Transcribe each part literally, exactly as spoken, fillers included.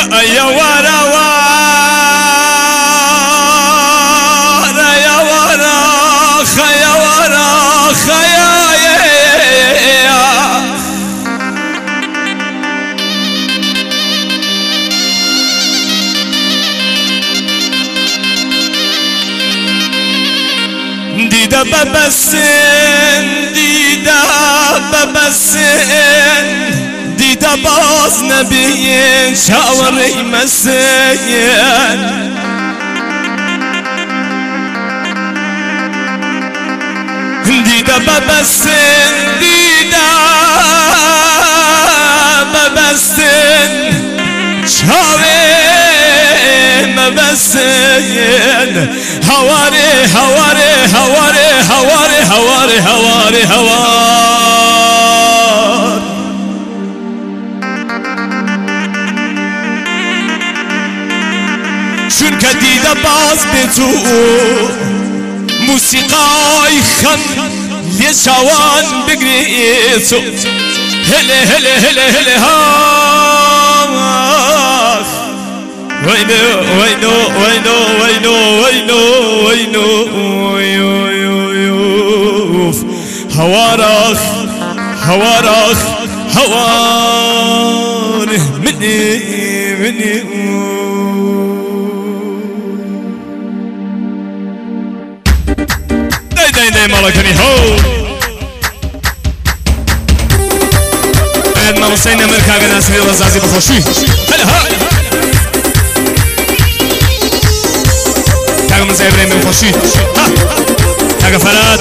يا ورا ورا يا ورا خيا ورا خيا ديدا بابا السن ديدا بابا السن ديدا باز نبيين شاوري مسين ديدا بابا السن ديدا بابا السن شاوري مسين هواري هواري هواري هواري هواري هواري هوار شون كديدة باز بتو موسيقى يخن لشوان بقريتو هلي هلي هلي هلي هاخ وينو وينو وينو وينو وينو وينو وينو هوارخ هوارخ هوار مني مني داي داي داي مالكني هو بعد ما وصلنا مركز ناس في الرزازي بخشي هلا هلا تاقا من زي ابراهيم الخشي ها تاقا فراد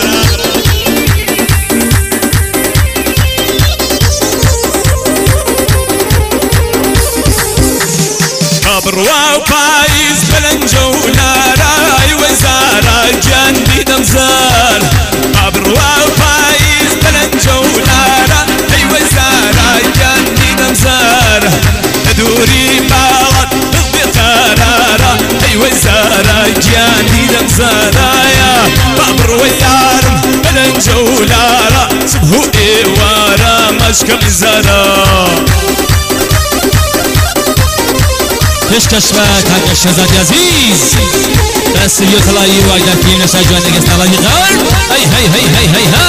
برواو بايز بلنجولا راي وزارة جندي دمزار برواو بايز بلنجولا راي وزارة جندي دمزار دوري باغت بغبطارارا اي وزارة جندي دمزار يا بابر ويارم بلنجولا را سبهو ايوارا مشكل زارا پیشکش و کاک شهزادی عزیز دستیو طلایی و ایدار کیم نشای جوان نگست طلایی غار هی هی هی هی هی ها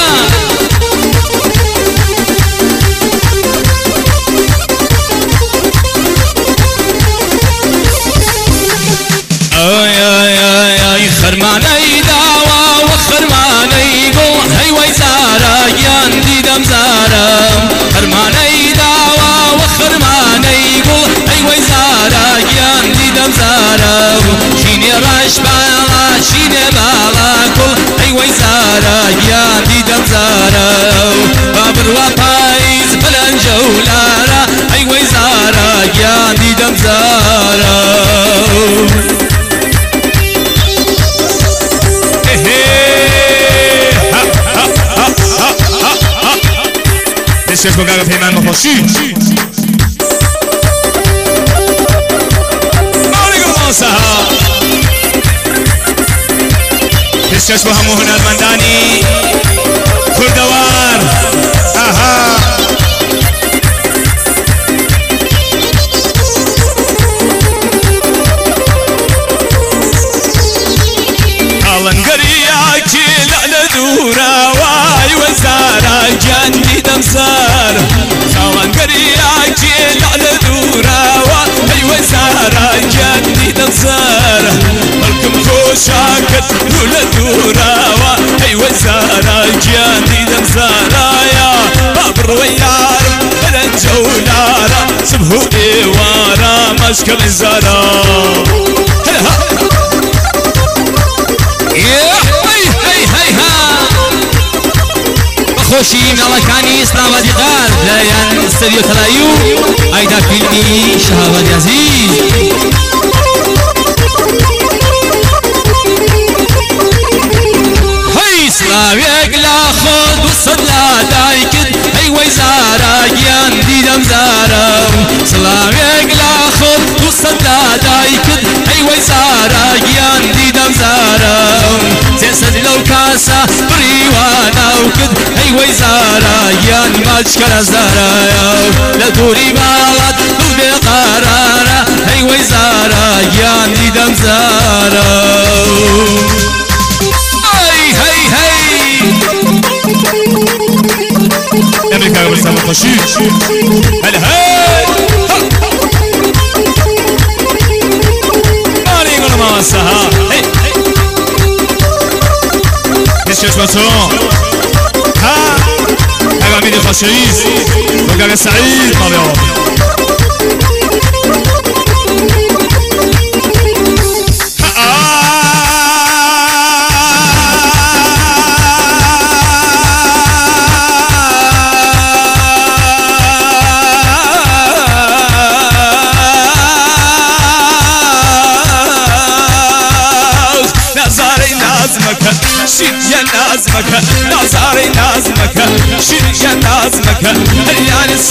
آی آی آی آی خرمانه داوا و خرمانه گو هی وی زارا یان دیدم زارم خرمانه داوا و خرمانه گو هی وی زارا یان دیدم زارم شینی راش بالا شینی بالا کل هی وی زارا یان دیدم زارم بابر و پایز بلند جولارا هی وی زارا یان دیدم زارم Сейчас мы как поймаем махоши. Сейчас мы хаму هنا المنداني خردوار. آها. alangariya ki la dura واي وزارة جندي دمزار alangariya ki la dura واي وزارة جندي دمزار ملكم خوشاكت ولا دورا واي وزارة جندي دمزار يا بابر ويار بلد جولارا سبهو ايوارا مشكل زارا خوشی نالکانی اسلام دیگر لایان استودیو تلایو ایدا فیلمی شهابادی عزیز هی اسلامیک لا خود و صدلا دایکد هی ویزارا گیان دیدم زارم اسلامیک لا خود و صدلا دایکد هی ویزارا گیان دیدم زارم جسد لو کاسا بریوانا وکد هی ویزارا گیان ماچکر زارا لدوری بالات و بقرارا خوشی هل هل ماری گلو ما سها هیچ چشمتون ها اگه میری خوشیز بگه سعید مالی آب شيل يا نازمك نازاري نازمك شيل يا نازمك اليان